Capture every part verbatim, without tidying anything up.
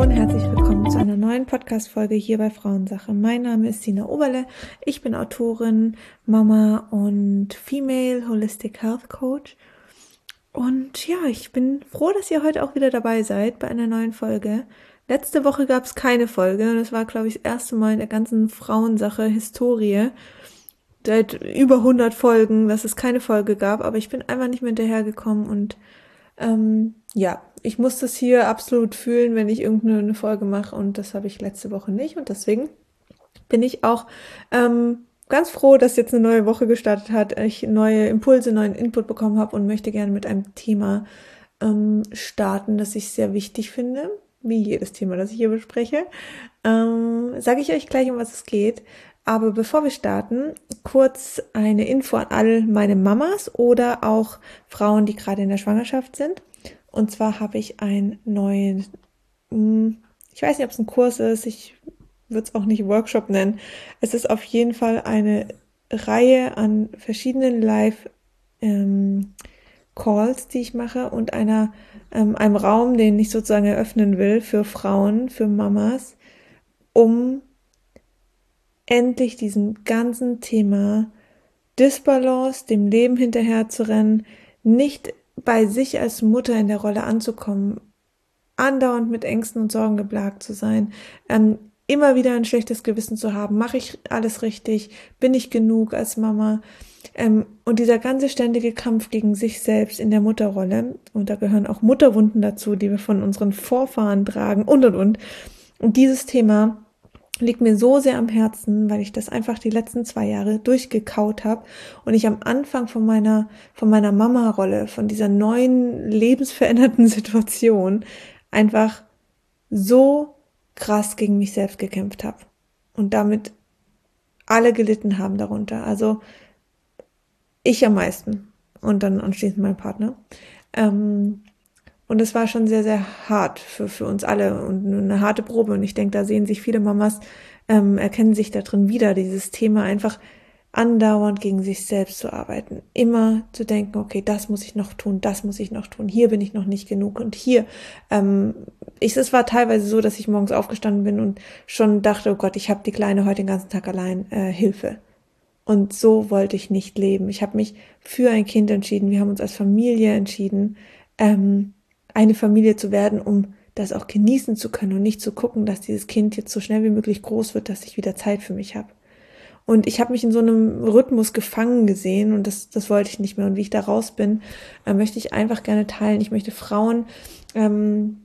und herzlich willkommen zu einer neuen Podcast-Folge hier bei Frauensache. Mein Name ist Sina Oberle, ich bin Autorin, Mama und Female Holistic Health Coach. Und ja, ich bin froh, dass ihr heute auch wieder dabei seid bei einer neuen Folge. Letzte Woche gab es keine Folge und das war, glaube ich, das erste Mal in der ganzen Frauensache-Historie seit über hundert Folgen, dass es keine Folge gab, aber ich bin einfach nicht mehr hinterhergekommen und ähm, ja, ich muss das hier absolut fühlen, wenn ich irgendeine Folge mache und das habe ich letzte Woche nicht und deswegen bin ich auch ähm, ganz froh, dass jetzt eine neue Woche gestartet hat, ich neue Impulse, neuen Input bekommen habe und möchte gerne mit einem Thema ähm, starten, das ich sehr wichtig finde, wie jedes Thema, das ich hier bespreche. Ähm, sage ich euch gleich, um was es geht. Aber bevor wir starten, kurz eine Info an all meine Mamas oder auch Frauen, die gerade in der Schwangerschaft sind. Und zwar habe ich einen neuen, ich weiß nicht, ob es ein Kurs ist, ich würde es auch nicht Workshop nennen. Es ist auf jeden Fall eine Reihe an verschiedenen Live ähm, Calls, die ich mache und einer ähm, einem Raum, den ich sozusagen eröffnen will für Frauen, für Mamas, um endlich diesem ganzen Thema Disbalance, dem Leben hinterher zu rennen, nicht bei sich als Mutter in der Rolle anzukommen, andauernd mit Ängsten und Sorgen geplagt zu sein, ähm, immer wieder ein schlechtes Gewissen zu haben, mache ich alles richtig, bin ich genug als Mama, ähm, und dieser ganze ständige Kampf gegen sich selbst in der Mutterrolle, und da gehören auch Mutterwunden dazu, die wir von unseren Vorfahren tragen und und und, und dieses Thema liegt mir so sehr am Herzen, weil ich das einfach die letzten zwei Jahre durchgekaut habe und ich am Anfang von meiner von meiner Mama-Rolle, von dieser neuen lebensveränderten Situation einfach so krass gegen mich selbst gekämpft habe und damit alle gelitten haben darunter. Also ich am meisten und dann anschließend mein Partner. Ähm, Und es war schon sehr, sehr hart für, für uns alle und eine harte Probe. Und ich denke, da sehen sich viele Mamas, ähm, erkennen sich da drin wieder, dieses Thema einfach andauernd gegen sich selbst zu arbeiten. Immer zu denken, okay, das muss ich noch tun, das muss ich noch tun, hier bin ich noch nicht genug und hier. Ähm, ich, es war teilweise so, dass ich morgens aufgestanden bin und schon dachte, oh Gott, ich habe die Kleine heute den ganzen Tag allein, äh, Hilfe. Und so wollte ich nicht leben. Ich habe mich für ein Kind entschieden. Wir haben uns als Familie entschieden, ähm, eine Familie zu werden, um das auch genießen zu können und nicht zu gucken, dass dieses Kind jetzt so schnell wie möglich groß wird, dass ich wieder Zeit für mich habe. Und ich habe mich in so einem Rhythmus gefangen gesehen und das, das wollte ich nicht mehr. Und wie ich da raus bin, äh, möchte ich einfach gerne teilen. Ich möchte Frauen ähm,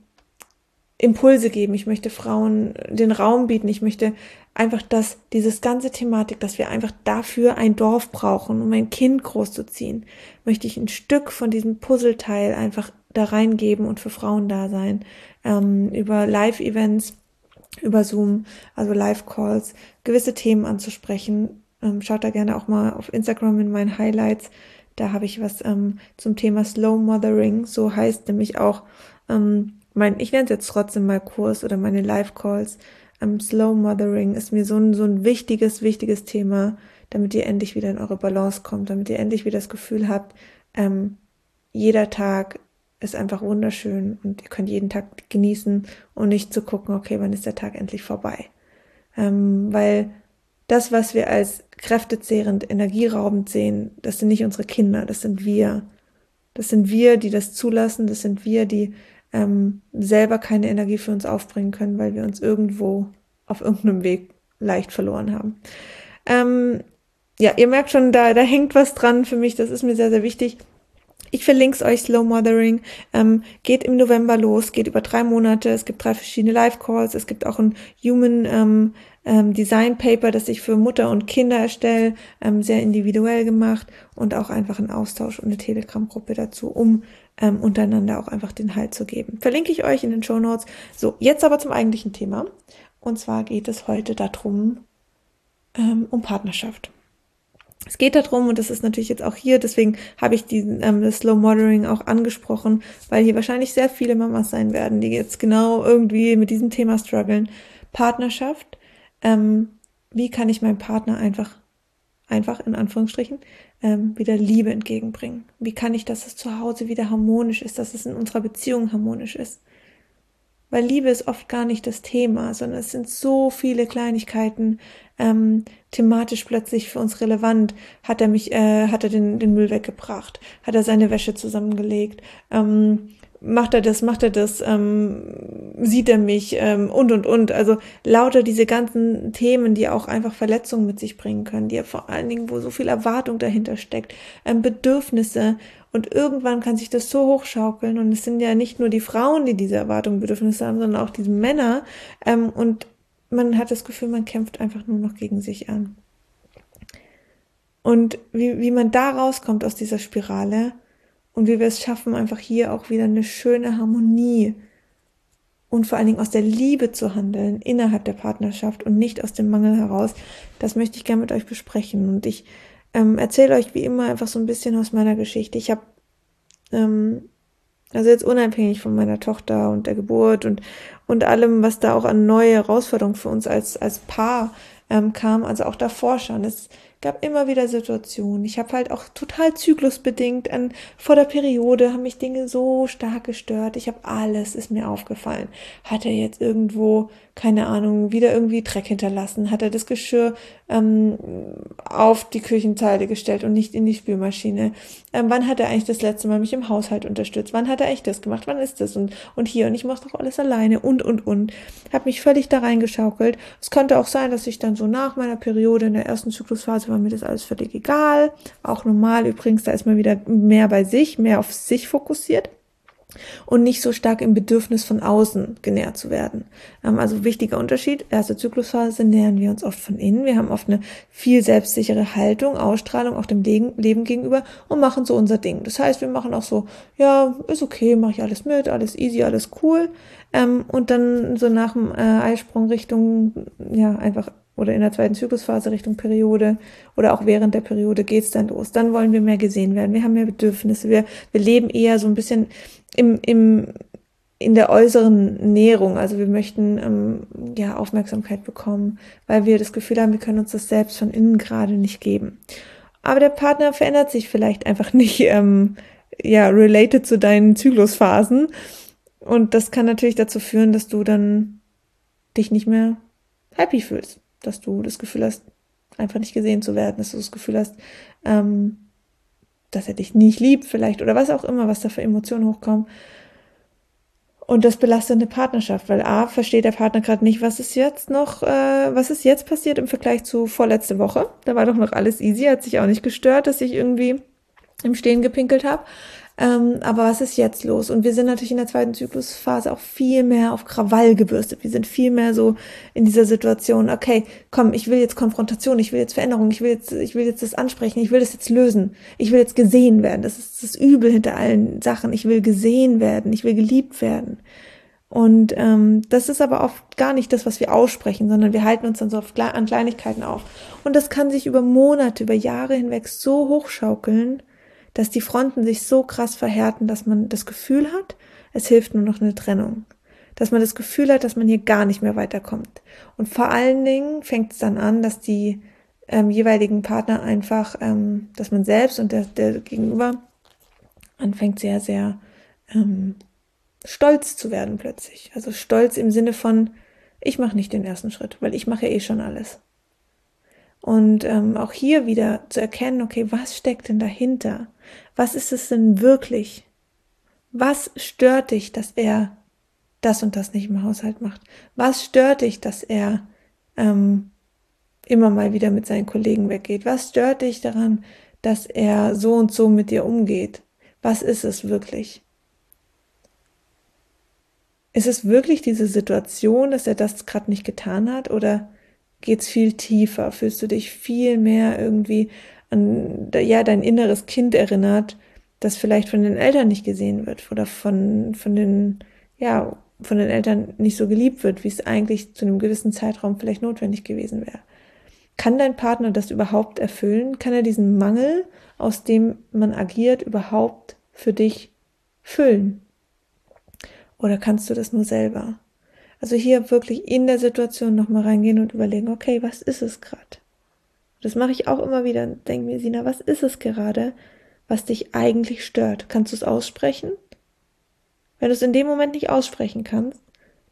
Impulse geben. Ich möchte Frauen den Raum bieten. Ich möchte einfach, dass dieses ganze Thematik, dass wir einfach dafür ein Dorf brauchen, um ein Kind großzuziehen, möchte ich ein Stück von diesem Puzzleteil einfach da reingeben und für Frauen da sein. Ähm, über Live-Events, über Zoom, also Live-Calls, gewisse Themen anzusprechen. Ähm, schaut da gerne auch mal auf Instagram in meinen Highlights. Da habe ich was ähm, zum Thema Slow Mothering. So heißt nämlich auch ähm, mein, ich nenne es jetzt trotzdem mal Kurs oder meine Live-Calls. Ähm, Slow Mothering ist mir so ein, so ein wichtiges, wichtiges Thema, damit ihr endlich wieder in eure Balance kommt, damit ihr endlich wieder das Gefühl habt, ähm, jeder Tag ist einfach wunderschön und ihr könnt jeden Tag genießen und nicht zu gucken, okay, wann ist der Tag endlich vorbei. Ähm, weil das, was wir als kräftezehrend, energieraubend sehen, das sind nicht unsere Kinder, das sind wir. Das sind wir, die das zulassen, das sind wir, die ähm, selber keine Energie für uns aufbringen können, weil wir uns irgendwo auf irgendeinem Weg leicht verloren haben. Ähm, ja, ihr merkt schon, da, da hängt was dran für mich, das ist mir sehr, sehr wichtig. Ich verlinke es euch, Slow Mothering, ähm, geht im November los, geht über drei Monate, es gibt drei verschiedene Live-Calls, es gibt auch ein Human ähm, ähm, Design Paper, das ich für Mutter und Kinder erstelle, ähm, sehr individuell gemacht und auch einfach einen Austausch und eine Telegram-Gruppe dazu, um ähm, untereinander auch einfach den Halt zu geben. Verlinke ich euch in den Shownotes. So, jetzt aber zum eigentlichen Thema. Und zwar geht es heute darum, ähm, um Partnerschaft. Es geht darum, und das ist natürlich jetzt auch hier, deswegen habe ich diesen, ähm, das Slow Mothering auch angesprochen, weil hier wahrscheinlich sehr viele Mamas sein werden, die jetzt genau irgendwie mit diesem Thema strugglen. Partnerschaft, ähm, wie kann ich meinem Partner einfach, einfach in Anführungsstrichen, ähm, wieder Liebe entgegenbringen? Wie kann ich, dass es zu Hause wieder harmonisch ist, dass es in unserer Beziehung harmonisch ist? weil Liebe ist oft gar nicht das Thema, sondern es sind so viele Kleinigkeiten ähm, thematisch plötzlich für uns relevant. Hat er mich, äh, hat er den, den Müll weggebracht? Hat er seine Wäsche zusammengelegt? Ähm, macht er das, macht er das, ähm, sieht er mich ähm, und, und, und. Also lauter diese ganzen Themen, die auch einfach Verletzungen mit sich bringen können, die ja vor allen Dingen, wo so viel Erwartung dahinter steckt, ähm, Bedürfnisse. Und irgendwann kann sich das so hochschaukeln. Und es sind ja nicht nur die Frauen, die diese Erwartungen, Bedürfnisse haben, sondern auch diese Männer. Ähm, und man hat das Gefühl, man kämpft einfach nur noch gegen sich an. Und wie, wie man da rauskommt aus dieser Spirale und wie wir es schaffen, einfach hier auch wieder eine schöne Harmonie und vor allen Dingen aus der Liebe zu handeln innerhalb der Partnerschaft und nicht aus dem Mangel heraus, das möchte ich gerne mit euch besprechen. Und ich ähm, erzähle euch wie immer einfach so ein bisschen aus meiner Geschichte. Ich habe, ähm, also jetzt unabhängig von meiner Tochter und der Geburt und, und allem, was da auch an neue Herausforderungen für uns als, als Paar ähm, kam, also auch davor schon. Es gab immer wieder Situationen. Ich habe halt auch total zyklusbedingt an vor der Periode haben mich Dinge so stark gestört. Ich habe alles ist mir aufgefallen. Hat er jetzt irgendwo keine Ahnung wieder irgendwie Dreck hinterlassen? Hat er das Geschirr ähm, auf die Küchenzeile gestellt und nicht in die Spülmaschine? Ähm, wann hat er eigentlich das letzte Mal mich im Haushalt unterstützt? Wann hat er echt das gemacht? Wann ist das? Und und hier und ich mache doch alles alleine und und und. Habe mich völlig da reingeschaukelt. Es könnte auch sein, dass ich dann so nach meiner Periode in der ersten Zyklusphase war mir das alles völlig egal. Auch normal übrigens, da ist man wieder mehr bei sich, mehr auf sich fokussiert und nicht so stark im Bedürfnis von außen genährt zu werden. Ähm, also wichtiger Unterschied, erste Zyklusphase nähern wir uns oft von innen. Wir haben oft eine viel selbstsichere Haltung, Ausstrahlung auch dem Leben gegenüber und machen so unser Ding. Das heißt, wir machen auch so, ja, ist okay, mache ich alles mit, alles easy, alles cool. Ähm, und dann so nach dem äh, Eisprung Richtung, ja, einfach oder in der zweiten Zyklusphase Richtung Periode oder auch während der Periode geht's dann los. Dann wollen wir mehr gesehen werden. Wir haben mehr Bedürfnisse. Wir, wir leben eher so ein bisschen im, im, in der äußeren Näherung. Also wir möchten ähm, ja Aufmerksamkeit bekommen, weil wir das Gefühl haben, wir können uns das selbst von innen gerade nicht geben. Aber der Partner verändert sich vielleicht einfach nicht ähm, ja related zu deinen Zyklusphasen. Und das kann natürlich dazu führen, dass du dann dich nicht mehr happy fühlst, dass du das Gefühl hast, einfach nicht gesehen zu werden, dass du das Gefühl hast, ähm, dass er dich nicht liebt vielleicht oder was auch immer, was da für Emotionen hochkommen. Und das belastet eine Partnerschaft, weil A, versteht der Partner gerade nicht, was ist jetzt noch, äh, was ist jetzt passiert im Vergleich zu vorletzte Woche. Da war doch noch alles easy, hat sich auch nicht gestört, dass ich irgendwie im Stehen gepinkelt habe. Ähm, aber was ist jetzt los? Und wir sind natürlich in der zweiten Zyklusphase auch viel mehr auf Krawall gebürstet. Wir sind viel mehr so in dieser Situation, okay, komm, ich will jetzt Konfrontation, ich will jetzt Veränderung, ich will jetzt, ich will jetzt das ansprechen, ich will das jetzt lösen, ich will jetzt gesehen werden. Das ist das Übel hinter allen Sachen. Ich will gesehen werden, ich will geliebt werden. Und ähm, das ist aber oft gar nicht das, was wir aussprechen, sondern wir halten uns dann so auf, an Kleinigkeiten auf. Und das kann sich über Monate, über Jahre hinweg so hochschaukeln, dass die Fronten sich so krass verhärten, dass man das Gefühl hat, es hilft nur noch eine Trennung. Dass man das Gefühl hat, dass man hier gar nicht mehr weiterkommt. Und vor allen Dingen fängt es dann an, dass die ähm, jeweiligen Partner einfach, ähm, dass man selbst und der, der Gegenüber anfängt sehr, sehr ähm, stolz zu werden plötzlich. Also stolz im Sinne von, ich mache nicht den ersten Schritt, weil ich mache ja eh schon alles. Und ähm, auch hier wieder zu erkennen, okay, was steckt denn dahinter? Was ist es denn wirklich? Was stört dich, dass er das und das nicht im Haushalt macht? Was stört dich, dass er ähm, immer mal wieder mit seinen Kollegen weggeht? Was stört dich daran, dass er so und so mit dir umgeht? Was ist es wirklich? Ist es wirklich diese Situation, dass er das gerade nicht getan hat, oder geht's viel tiefer? Fühlst du dich viel mehr irgendwie an, ja, dein inneres Kind erinnert, das vielleicht von den Eltern nicht gesehen wird oder von, von den, ja, von den Eltern nicht so geliebt wird, wie es eigentlich zu einem gewissen Zeitraum vielleicht notwendig gewesen wäre? Kann dein Partner das überhaupt erfüllen? Kann er diesen Mangel, aus dem man agiert, überhaupt für dich füllen? Oder kannst du das nur selber? Also hier wirklich in der Situation nochmal reingehen und überlegen, okay, was ist es gerade? Das mache ich auch immer wieder und denke mir, Sina, was ist es gerade, was dich eigentlich stört? Kannst du es aussprechen? Wenn du es in dem Moment nicht aussprechen kannst,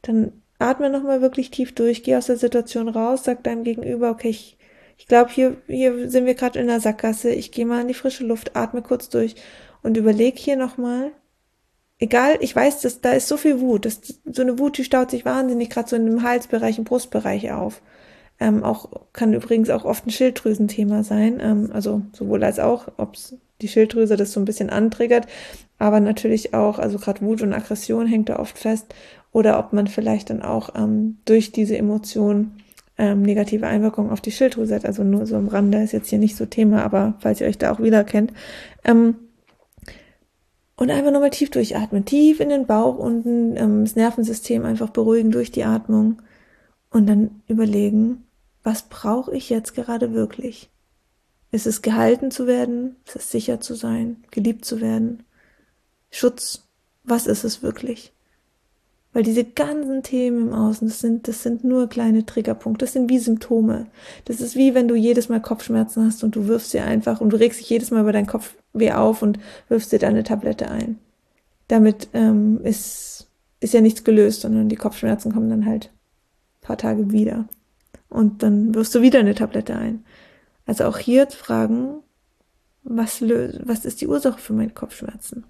Dann atme nochmal wirklich tief durch, geh aus der Situation raus, sag deinem Gegenüber, okay, ich, ich glaube, hier, hier sind wir gerade in der Sackgasse, ich gehe mal in die frische Luft, atme kurz durch und überleg hier nochmal, egal, ich weiß, dass da ist so viel Wut, dass so eine Wut, die staut sich wahnsinnig gerade so in dem Halsbereich, im Brustbereich auf. Ähm, auch kann übrigens auch oft ein Schilddrüsenthema sein, ähm, also sowohl als auch, ob die Schilddrüse das so ein bisschen antriggert, aber natürlich auch, also gerade Wut und Aggression hängt da oft fest, oder ob man vielleicht dann auch ähm, durch diese Emotion ähm, negative Einwirkungen auf die Schilddrüse hat, also nur so am Rande, ist jetzt hier nicht so Thema, aber falls ihr euch da auch wieder kennt. Ähm, und einfach nochmal tief durchatmen, tief in den Bauch unten, ähm, das Nervensystem einfach beruhigen durch die Atmung und dann überlegen, was brauche ich jetzt gerade wirklich? Ist es gehalten zu werden? Ist es sicher zu sein? Geliebt zu werden? Schutz? Was ist es wirklich? Weil diese ganzen Themen im Außen, das sind, das sind nur kleine Triggerpunkte, das sind wie Symptome. Das ist wie wenn du jedes Mal Kopfschmerzen hast und du wirfst dir einfach und du regst dich jedes Mal über deinen Kopfweh auf und wirfst dir deine Tablette ein. Damit ähm, ist, ist ja nichts gelöst, sondern die Kopfschmerzen kommen dann halt ein paar Tage wieder. Und dann wirfst du wieder eine Tablette ein. Also auch hier fragen, was, löst, was ist die Ursache für meine Kopfschmerzen?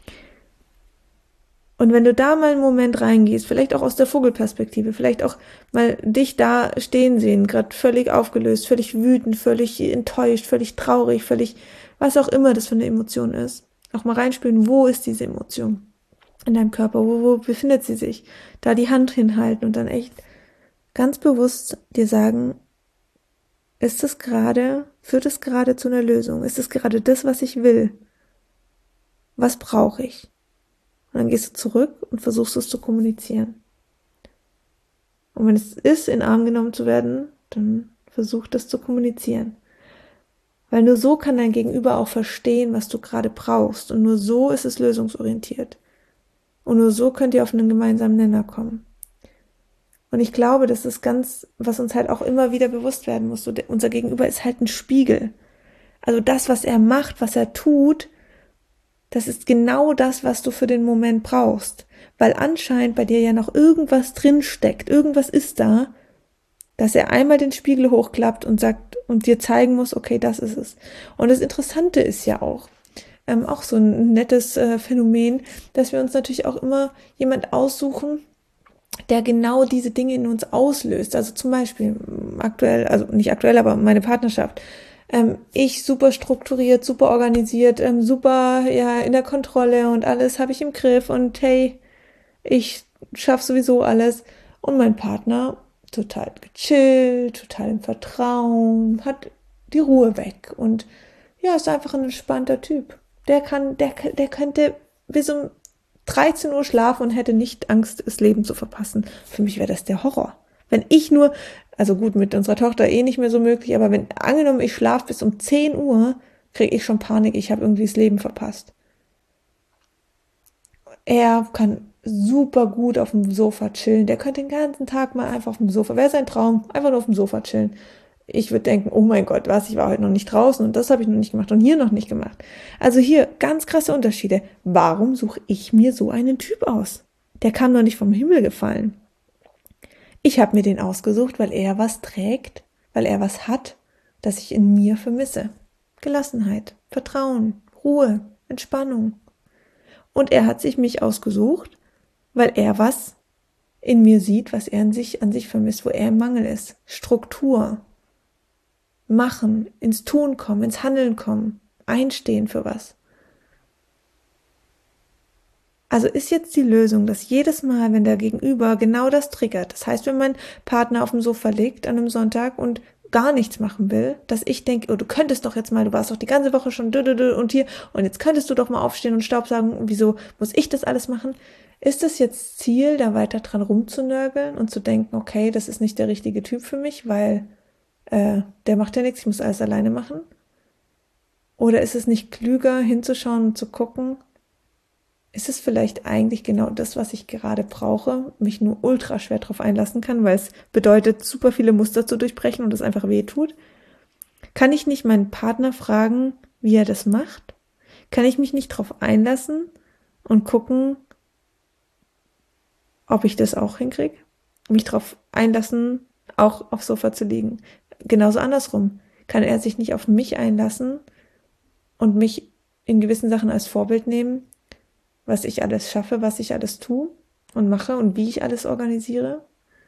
Und wenn du da mal einen Moment reingehst, vielleicht auch aus der Vogelperspektive, vielleicht auch mal dich da stehen sehen, gerade völlig aufgelöst, völlig wütend, völlig enttäuscht, völlig traurig, völlig, was auch immer das für eine Emotion ist, auch mal reinspüren, wo ist diese Emotion in deinem Körper, wo, wo befindet sie sich? Da die Hand hinhalten und dann echt ganz bewusst dir sagen, ist es gerade, führt es gerade zu einer Lösung? Ist es gerade das, was ich will? Was brauche ich? Und dann gehst du zurück und versuchst es zu kommunizieren. Und wenn es ist, in den Arm genommen zu werden, dann versuch das zu kommunizieren. Weil nur so kann dein Gegenüber auch verstehen, was du gerade brauchst. Und nur so ist es lösungsorientiert. Und nur so könnt ihr auf einen gemeinsamen Nenner kommen. Und ich glaube, das ist ganz, was uns halt auch immer wieder bewusst werden muss. So, unser Gegenüber ist halt ein Spiegel. Also das, was er macht, was er tut, das ist genau das, was du für den Moment brauchst. Weil anscheinend bei dir ja noch irgendwas drinsteckt. Irgendwas ist da, dass er einmal den Spiegel hochklappt und sagt und dir zeigen muss, okay, das ist es. Und das Interessante ist ja auch, ähm, auch so ein nettes äh, Phänomen, dass wir uns natürlich auch immer jemand aussuchen, der genau diese Dinge in uns auslöst. Also zum Beispiel aktuell, also nicht aktuell, aber meine Partnerschaft. Ähm, ich super strukturiert, super organisiert, ähm, super ja in der Kontrolle und alles habe ich im Griff und hey, ich schaffe sowieso alles. Und mein Partner total gechillt, total im Vertrauen, hat die Ruhe weg und ja, ist einfach ein entspannter Typ. Der kann, der, der könnte bis um dreizehn Uhr schlafen und hätte nicht Angst, das Leben zu verpassen. Für mich wäre das der Horror. Wenn ich nur, also gut, mit unserer Tochter eh nicht mehr so möglich, aber wenn, angenommen, ich schlafe bis um zehn Uhr, kriege ich schon Panik, ich habe irgendwie das Leben verpasst. Er kann super gut auf dem Sofa chillen. Der könnte den ganzen Tag mal einfach auf dem Sofa, wäre sein Traum, einfach nur auf dem Sofa chillen. Ich würde denken, oh mein Gott, was, ich war heute noch nicht draußen und das habe ich noch nicht gemacht und hier noch nicht gemacht. Also hier ganz krasse Unterschiede. Warum suche ich mir so einen Typ aus? Der kam doch nicht vom Himmel gefallen. Ich habe mir den ausgesucht, weil er was trägt, weil er was hat, das ich in mir vermisse. Gelassenheit, Vertrauen, Ruhe, Entspannung. Und er hat sich mich ausgesucht, weil er was in mir sieht, was er an sich, an sich vermisst, wo er im Mangel ist. Struktur. Machen, ins Tun kommen, ins Handeln kommen, einstehen für was. Also ist jetzt die Lösung, dass jedes Mal, wenn der Gegenüber genau das triggert, das heißt, wenn mein Partner auf dem Sofa liegt an einem Sonntag und gar nichts machen will, dass ich denke, oh, du könntest doch jetzt mal, du warst doch die ganze Woche schon und hier und jetzt könntest du doch mal aufstehen und Staubsaugen, wieso muss ich das alles machen? Ist es jetzt Ziel, da weiter dran rumzunörgeln und zu denken, okay, das ist nicht der richtige Typ für mich, weil äh, der macht ja nichts, ich muss alles alleine machen? Oder ist es nicht klüger, hinzuschauen und zu gucken, ist es vielleicht eigentlich genau das, was ich gerade brauche, mich nur ultra schwer drauf einlassen kann, weil es bedeutet, super viele Muster zu durchbrechen und es einfach weh tut? Kann ich nicht meinen Partner fragen, wie er das macht? Kann ich mich nicht drauf einlassen und gucken, ob ich das auch hinkriege, mich darauf einlassen, auch aufs Sofa zu liegen. Genauso andersrum. Kann er sich nicht auf mich einlassen und mich in gewissen Sachen als Vorbild nehmen, was ich alles schaffe, was ich alles tue und mache und wie ich alles organisiere?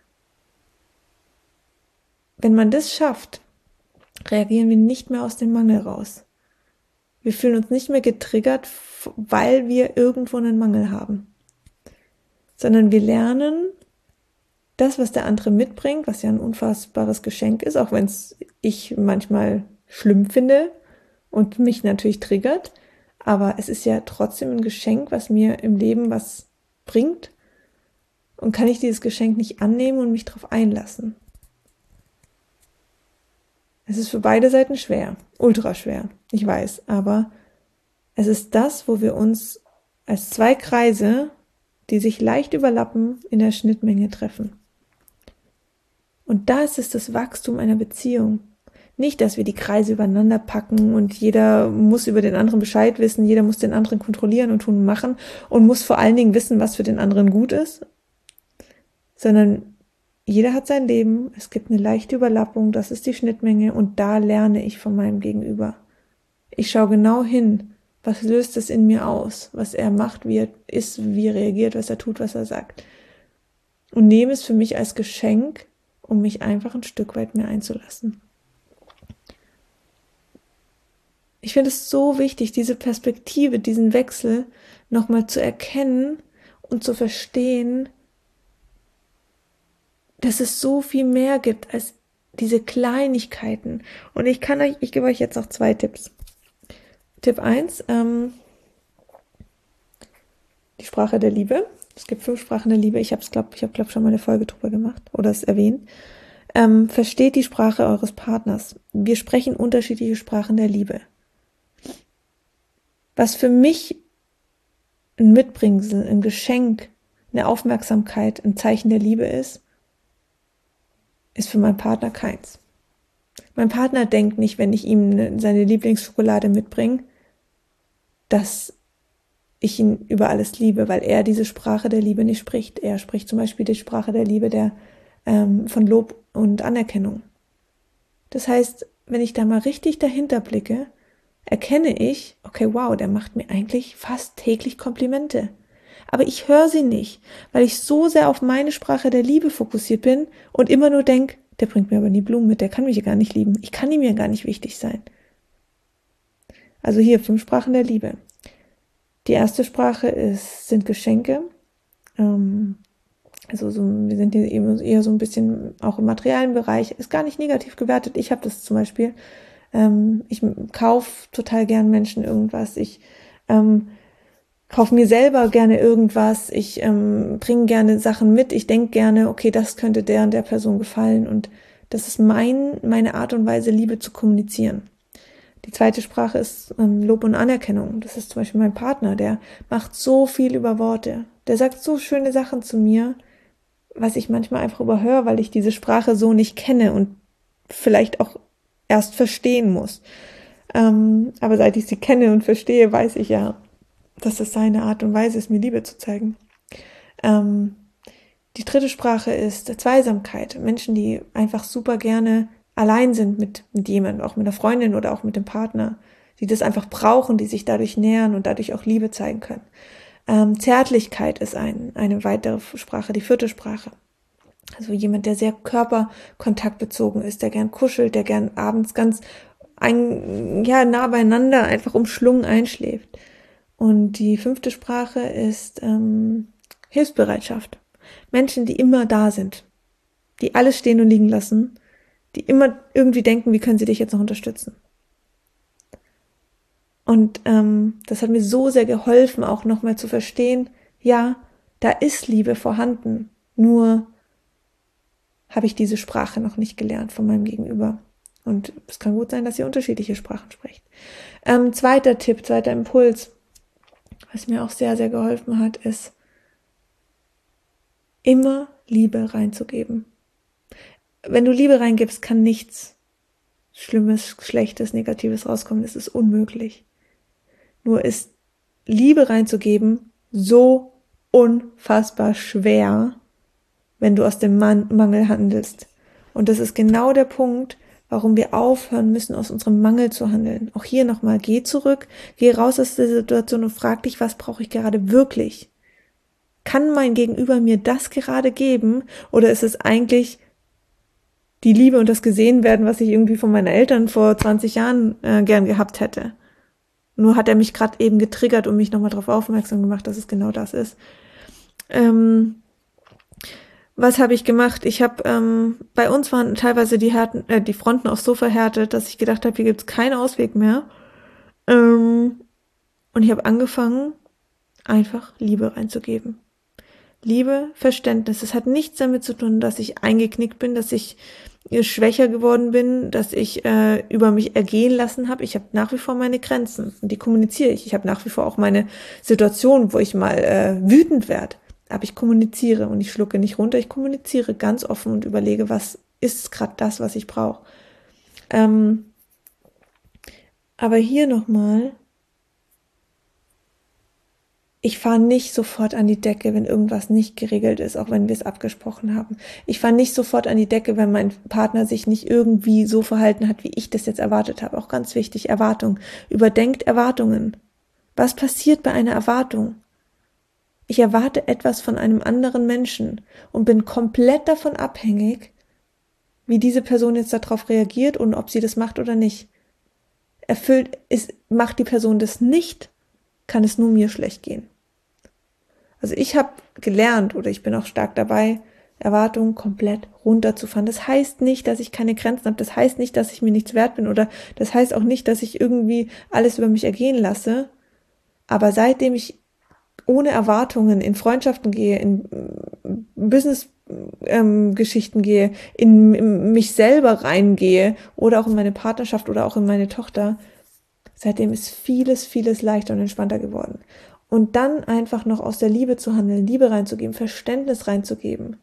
Wenn man das schafft, reagieren wir nicht mehr aus dem Mangel raus. Wir fühlen uns nicht mehr getriggert, weil wir irgendwo einen Mangel haben, sondern wir lernen, das, was der andere mitbringt, was ja ein unfassbares Geschenk ist, auch wenn es ich manchmal schlimm finde und mich natürlich triggert, aber es ist ja trotzdem ein Geschenk, was mir im Leben was bringt, und kann ich dieses Geschenk nicht annehmen und mich darauf einlassen. Es ist für beide Seiten schwer, ultra schwer, ich weiß, aber es ist das, wo wir uns als zwei Kreise, die sich leicht überlappen, in der Schnittmenge treffen. Und da ist es das Wachstum einer Beziehung. Nicht, dass wir die Kreise übereinander packen und jeder muss über den anderen Bescheid wissen, jeder muss den anderen kontrollieren und tun und machen und muss vor allen Dingen wissen, was für den anderen gut ist, sondern jeder hat sein Leben, es gibt eine leichte Überlappung, das ist die Schnittmenge und da lerne ich von meinem Gegenüber. Ich schaue genau hin, was löst es in mir aus, was er macht, wie er ist, wie er reagiert, was er tut, was er sagt. Und nehme es für mich als Geschenk, um mich einfach ein Stück weit mehr einzulassen. Ich finde es so wichtig, diese Perspektive, diesen Wechsel nochmal zu erkennen und zu verstehen, dass es so viel mehr gibt als diese Kleinigkeiten. Und ich kann euch, ich gebe euch jetzt noch zwei Tipps. Tipp eins, ähm, die Sprache der Liebe. Es gibt fünf Sprachen der Liebe. Ich habe es, glaube ich, habe glaube schon mal eine Folge drüber gemacht oder es erwähnt. Ähm, versteht die Sprache eures Partners. Wir sprechen unterschiedliche Sprachen der Liebe. Was für mich ein Mitbringsel, ein Geschenk, eine Aufmerksamkeit, ein Zeichen der Liebe ist, ist für meinen Partner keins. Mein Partner denkt nicht, wenn ich ihm seine Lieblingsschokolade mitbringe, dass ich ihn über alles liebe, weil er diese Sprache der Liebe nicht spricht. Er spricht zum Beispiel die Sprache der Liebe der ähm, von Lob und Anerkennung. Das heißt, wenn ich da mal richtig dahinter blicke, erkenne ich, okay, wow, der macht mir eigentlich fast täglich Komplimente. Aber ich höre sie nicht, weil ich so sehr auf meine Sprache der Liebe fokussiert bin und immer nur denke, der bringt mir aber nie Blumen mit, der kann mich ja gar nicht lieben. Ich kann ihm ja gar nicht wichtig sein. Also hier, fünf Sprachen der Liebe. Die erste Sprache ist, sind Geschenke. Ähm, also so, wir sind hier eher so ein bisschen auch im materiellen Bereich. Ist gar nicht negativ gewertet. Ich habe das zum Beispiel. Ähm, ich kaufe total gern Menschen irgendwas. Ich ähm, kaufe mir selber gerne irgendwas. Ich ähm, bringe gerne Sachen mit. Ich denke gerne, okay, das könnte der und der Person gefallen. Und das ist mein, meine Art und Weise, Liebe zu kommunizieren. Die zweite Sprache ist ähm, Lob und Anerkennung. Das ist zum Beispiel mein Partner, der macht so viel über Worte. Der sagt so schöne Sachen zu mir, was ich manchmal einfach überhöre, weil ich diese Sprache so nicht kenne und vielleicht auch erst verstehen muss. Ähm, aber seit ich sie kenne und verstehe, weiß ich ja, dass das seine Art und Weise ist, mir Liebe zu zeigen. Ähm, die dritte Sprache ist Zweisamkeit. Menschen, die einfach super gerne allein sind mit, mit jemandem, auch mit einer Freundin oder auch mit dem Partner, die das einfach brauchen, die sich dadurch nähern und dadurch auch Liebe zeigen können. Ähm, Zärtlichkeit ist ein, eine weitere Sprache, die vierte Sprache. Also jemand, der sehr körperkontaktbezogen ist, der gern kuschelt, der gern abends ganz ein, ja, nah beieinander einfach umschlungen einschläft. Und die fünfte Sprache ist ähm, Hilfsbereitschaft. Menschen, die immer da sind, die alles stehen und liegen lassen, die immer irgendwie denken, wie können sie dich jetzt noch unterstützen. Und ähm, das hat mir so sehr geholfen, auch nochmal zu verstehen, ja, da ist Liebe vorhanden, nur habe ich diese Sprache noch nicht gelernt von meinem Gegenüber. Und es kann gut sein, dass ihr unterschiedliche Sprachen spricht. Ähm, zweiter Tipp, zweiter Impuls, was mir auch sehr, sehr geholfen hat, ist, immer Liebe reinzugeben. Wenn du Liebe reingibst, kann nichts Schlimmes, Schlechtes, Negatives rauskommen. Das ist unmöglich. Nur ist Liebe reinzugeben so unfassbar schwer, wenn du aus dem Man- Mangel handelst. Und das ist genau der Punkt, warum wir aufhören müssen, aus unserem Mangel zu handeln. Auch hier nochmal, geh zurück, geh raus aus der Situation und frag dich, was brauche ich gerade wirklich? Kann mein Gegenüber mir das gerade geben oder ist es eigentlich die Liebe und das Gesehenwerden, was ich irgendwie von meinen Eltern vor zwanzig Jahren äh, gern gehabt hätte? Nur hat er mich gerade eben getriggert und mich nochmal darauf aufmerksam gemacht, dass es genau das ist. Ähm, was habe ich gemacht? Ich habe, ähm, bei uns waren teilweise die, Härten, äh, die Fronten auch so verhärtet, dass ich gedacht habe, hier gibt's keinen Ausweg mehr. Ähm, und ich habe angefangen, einfach Liebe reinzugeben. Liebe, Verständnis. Es hat nichts damit zu tun, dass ich eingeknickt bin, dass ich schwächer geworden bin, dass ich äh, über mich ergehen lassen habe. Ich habe nach wie vor meine Grenzen und die kommuniziere ich. Ich habe nach wie vor auch meine Situation, wo ich mal äh, wütend werde. Aber ich kommuniziere und ich schlucke nicht runter. Ich kommuniziere ganz offen und überlege, was ist gerade das, was ich brauche. Ähm, aber hier nochmal, ich fahre nicht sofort an die Decke, wenn irgendwas nicht geregelt ist, auch wenn wir es abgesprochen haben. Ich fahre nicht sofort an die Decke, wenn mein Partner sich nicht irgendwie so verhalten hat, wie ich das jetzt erwartet habe. Auch ganz wichtig, Erwartung. Überdenkt Erwartungen. Was passiert bei einer Erwartung? Ich erwarte etwas von einem anderen Menschen und bin komplett davon abhängig, wie diese Person jetzt darauf reagiert und ob sie das macht oder nicht. Erfüllt ist, macht die Person das nicht, kann es nur mir schlecht gehen. Also ich habe gelernt oder ich bin auch stark dabei, Erwartungen komplett runterzufahren. Das heißt nicht, dass ich keine Grenzen habe. Das heißt nicht, dass ich mir nichts wert bin oder das heißt auch nicht, dass ich irgendwie alles über mich ergehen lasse. Aber seitdem ich ohne Erwartungen in Freundschaften gehe, in Business-Geschichten ähm, gehe, in, in mich selber reingehe oder auch in meine Partnerschaft oder auch in meine Tochter, seitdem ist vieles, vieles leichter und entspannter geworden. Und dann einfach noch aus der Liebe zu handeln, Liebe reinzugeben, Verständnis reinzugeben,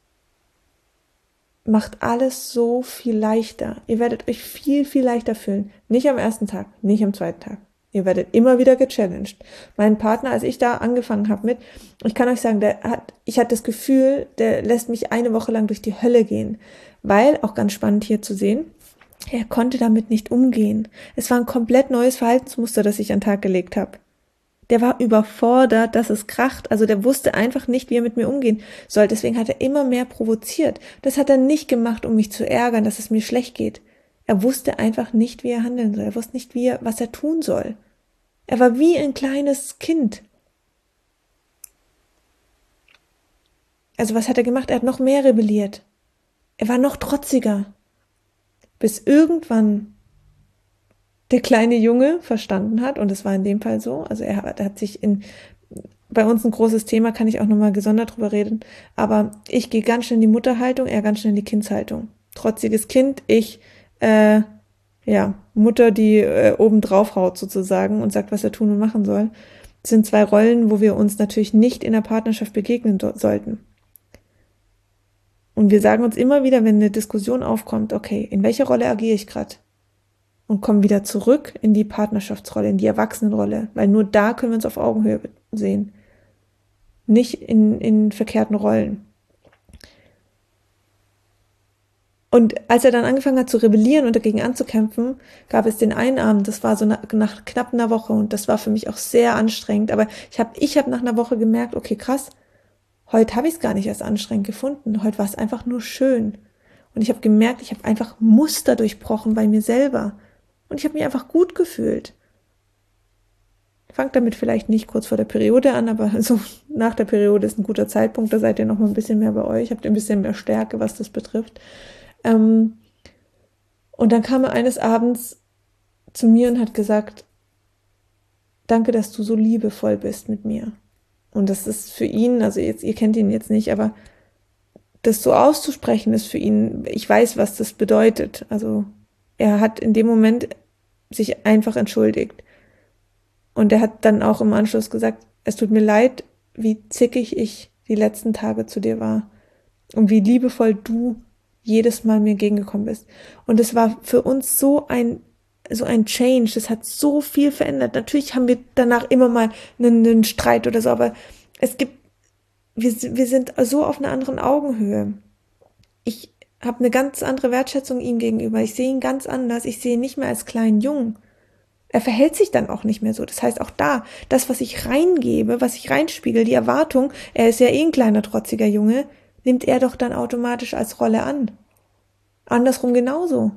macht alles so viel leichter. Ihr werdet euch viel, viel leichter fühlen. Nicht am ersten Tag, nicht am zweiten Tag. Ihr werdet immer wieder gechallenged. Mein Partner, als ich da angefangen habe mit, ich kann euch sagen, der hat, ich hatte das Gefühl, der lässt mich eine Woche lang durch die Hölle gehen. Weil, auch ganz spannend hier zu sehen, er konnte damit nicht umgehen. Es war ein komplett neues Verhaltensmuster, das ich an den Tag gelegt habe. Der war überfordert, dass es kracht. Also der wusste einfach nicht, wie er mit mir umgehen soll. Deswegen hat er immer mehr provoziert. Das hat er nicht gemacht, um mich zu ärgern, dass es mir schlecht geht. Er wusste einfach nicht, wie er handeln soll. Er wusste nicht, wie er, was er tun soll. Er war wie ein kleines Kind. Also was hat er gemacht? Er hat noch mehr rebelliert. Er war noch trotziger. Bis irgendwann der kleine Junge verstanden hat, und es war in dem Fall so, also er hat, er hat sich in, bei uns ein großes Thema, kann ich auch nochmal gesondert drüber reden, aber ich gehe ganz schnell in die Mutterhaltung, er ganz schnell in die Kindshaltung. Trotziges Kind, ich, äh, ja, Mutter, die äh, oben drauf haut sozusagen und sagt, was er tun und machen soll. Das sind zwei Rollen, wo wir uns natürlich nicht in der Partnerschaft begegnen do- sollten. Und wir sagen uns immer wieder, wenn eine Diskussion aufkommt, okay, in welcher Rolle agiere ich gerade? Und kommen wieder zurück in die Partnerschaftsrolle, in die Erwachsenenrolle, weil nur da können wir uns auf Augenhöhe sehen. Nicht in, in verkehrten Rollen. Und als er dann angefangen hat zu rebellieren und dagegen anzukämpfen, gab es den einen Abend, das war so nach, nach knapp einer Woche und das war für mich auch sehr anstrengend, aber ich habe ich hab nach einer Woche gemerkt, okay, krass, heute habe ich es gar nicht als anstrengend gefunden, heute war es einfach nur schön. Und ich habe gemerkt, ich habe einfach Muster durchbrochen bei mir selber. Und ich habe mich einfach gut gefühlt. Fangt damit vielleicht nicht kurz vor der Periode an, aber so nach der Periode ist ein guter Zeitpunkt. Da seid ihr noch mal ein bisschen mehr bei euch, habt ihr ein bisschen mehr Stärke, was das betrifft. Ähm, und dann kam er eines Abends zu mir und hat gesagt, danke, dass du so liebevoll bist mit mir. Und das ist für ihn, also jetzt, ihr kennt ihn jetzt nicht, aber das so auszusprechen ist für ihn, ich weiß, was das bedeutet. Also er hat in dem Moment sich einfach entschuldigt. Und er hat dann auch im Anschluss gesagt, es tut mir leid, wie zickig ich die letzten Tage zu dir war und wie liebevoll du jedes Mal mir entgegengekommen bist. Und es war für uns so ein so ein Change, das hat so viel verändert. Natürlich haben wir danach immer mal einen, einen Streit oder so, aber es gibt wir, wir sind so auf einer anderen Augenhöhe. Ich habe eine ganz andere Wertschätzung ihm gegenüber. Ich sehe ihn ganz anders. Ich sehe ihn nicht mehr als kleinen Jungen. Er verhält sich dann auch nicht mehr so. Das heißt, auch da, das, was ich reingebe, was ich reinspiegel, die Erwartung, er ist ja eh ein kleiner, trotziger Junge, nimmt er doch dann automatisch als Rolle an. Andersrum genauso.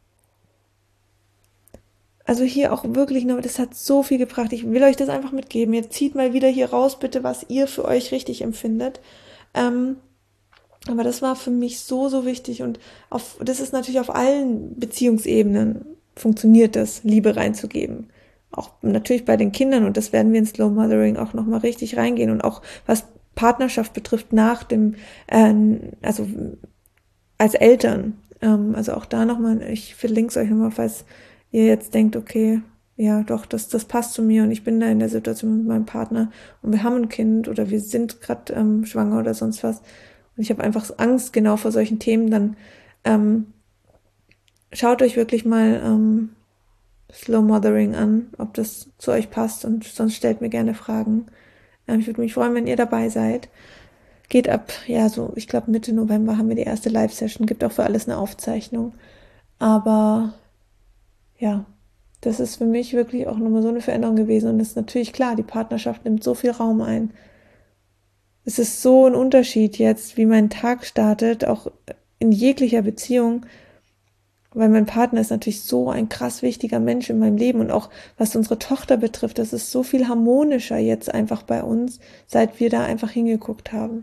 Also hier auch wirklich nur, das hat so viel gebracht. Ich will euch das einfach mitgeben. Jetzt zieht mal wieder hier raus, bitte, was ihr für euch richtig empfindet. Ähm, aber das war für mich so, so wichtig. Und auf, das ist natürlich auf allen Beziehungsebenen funktioniert das, Liebe reinzugeben. Auch natürlich bei den Kindern. Und das werden wir in Slow Mothering auch nochmal richtig reingehen. Und auch was Partnerschaft betrifft nach dem, äh, also als Eltern. Ähm, also auch da nochmal, ich verlinke es euch nochmal, falls ihr jetzt denkt, okay, ja doch, das, das passt zu mir und ich bin da in der Situation mit meinem Partner und wir haben ein Kind oder wir sind gerade ähm, schwanger oder sonst was und ich habe einfach Angst genau vor solchen Themen, dann ähm, schaut euch wirklich mal ähm, Slow Mothering an, ob das zu euch passt und sonst stellt mir gerne Fragen. Ähm, ich würde mich freuen, wenn ihr dabei seid. Geht ab, ja, so, ich glaube Mitte November haben wir die erste Live-Session, gibt auch für alles eine Aufzeichnung. Aber ja, das ist für mich wirklich auch nochmal so eine Veränderung gewesen. Und es ist natürlich klar, die Partnerschaft nimmt so viel Raum ein. Es ist so ein Unterschied jetzt, wie mein Tag startet, auch in jeglicher Beziehung, weil mein Partner ist natürlich so ein krass wichtiger Mensch in meinem Leben und auch was unsere Tochter betrifft, das ist so viel harmonischer jetzt einfach bei uns, seit wir da einfach hingeguckt haben.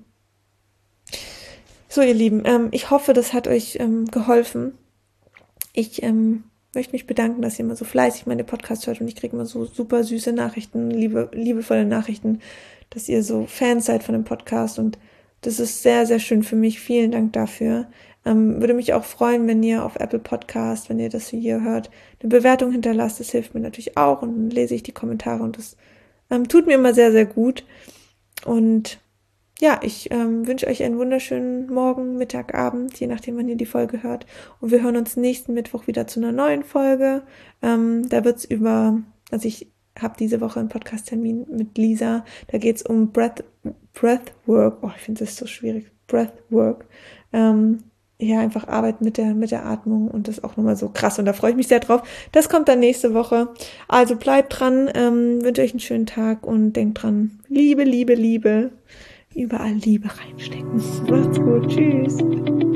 So, ihr Lieben, ähm, ich hoffe, das hat euch ähm, geholfen. Ich ähm, möchte mich bedanken, dass ihr immer so fleißig meine Podcasts hört und ich kriege immer so super süße Nachrichten, liebe, liebevolle Nachrichten, dass ihr so Fans seid von dem Podcast und das ist sehr, sehr schön für mich. Vielen Dank dafür. Ähm, würde mich auch freuen, wenn ihr auf Apple Podcast, wenn ihr das hier hört, eine Bewertung hinterlasst. Das hilft mir natürlich auch und dann lese ich die Kommentare und das ähm, tut mir immer sehr, sehr gut. Und ja, ich ähm, wünsche euch einen wunderschönen Morgen, Mittag, Abend, je nachdem, wann ihr die Folge hört. Und wir hören uns nächsten Mittwoch wieder zu einer neuen Folge. Ähm, da wird's über, also ich habe diese Woche einen Podcast-Termin mit Lisa. Da geht's um Breath, Breathwork. Oh, ich finde das so schwierig. Breathwork. Ähm, ja, einfach Arbeit mit der, mit der Atmung und das auch nochmal so krass. Und da freue ich mich sehr drauf. Das kommt dann nächste Woche. Also bleibt dran, ähm, wünsche euch einen schönen Tag und denkt dran, Liebe, Liebe, Liebe. Überall Liebe reinstecken. Macht's gut. Tschüss.